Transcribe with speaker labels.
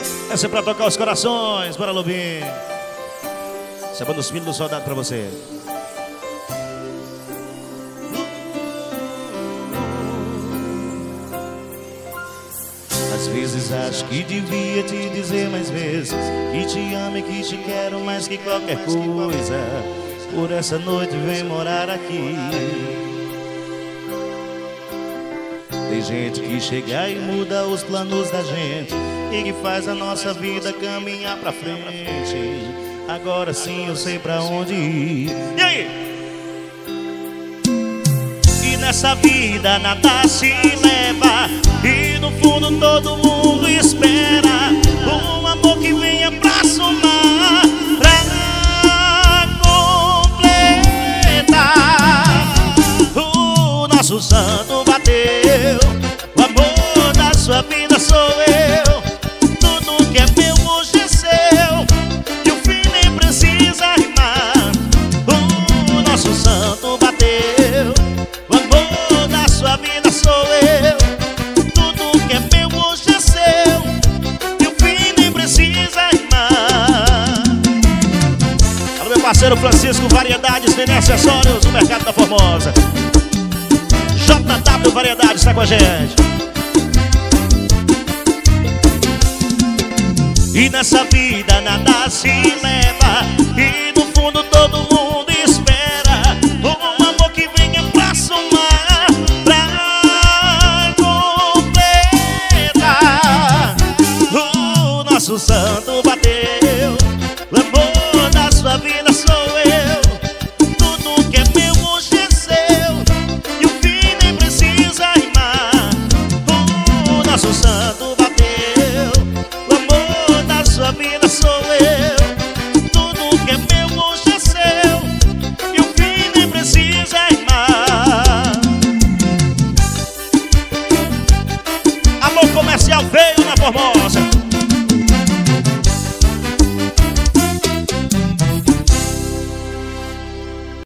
Speaker 1: Essa é pra tocar os corações. Bora, Lobinho. Essa é a banda dos Filhos do Soldado pra você. Às vezes acho que devia te dizer mais vezes que te amo e que te quero mais que qualquer coisa. Por essa noite vem morar aqui. Tem gente que chega e muda os planos da gente e que faz a nossa vida caminhar pra frente. Agora sim eu sei pra onde ir. E aí? E nessa vida nada se leva, e no fundo todo mundo espera um amor que venha pra somar, pra completar. O nosso santo bateu, o amor da sua vida sou eu. Tudo que é meu hoje é seu, e o fim nem precisa rimar. O nosso santo bateu, o amor da sua vida sou eu. Tudo que é meu hoje é seu, e o fim nem precisa rimar. Alô, meu parceiro Francisco, Variedades, Nenê Acessórios, o Mercado da Formosa. JW Variedades está com a gente. E nessa vida nada se leva, e no fundo todo mundo espera um amor que venha pra somar, pra completar. O nosso santo bateu, o amor da sua vida sou eu. Tudo que é meu hoje é seu, e o fim nem precisa rimar. O nosso santo bateu, o amor da sua vida sou eu. Tudo que é meu hoje é seu, e o fim nem precisa rimar. Amor comercial veio na Formosa.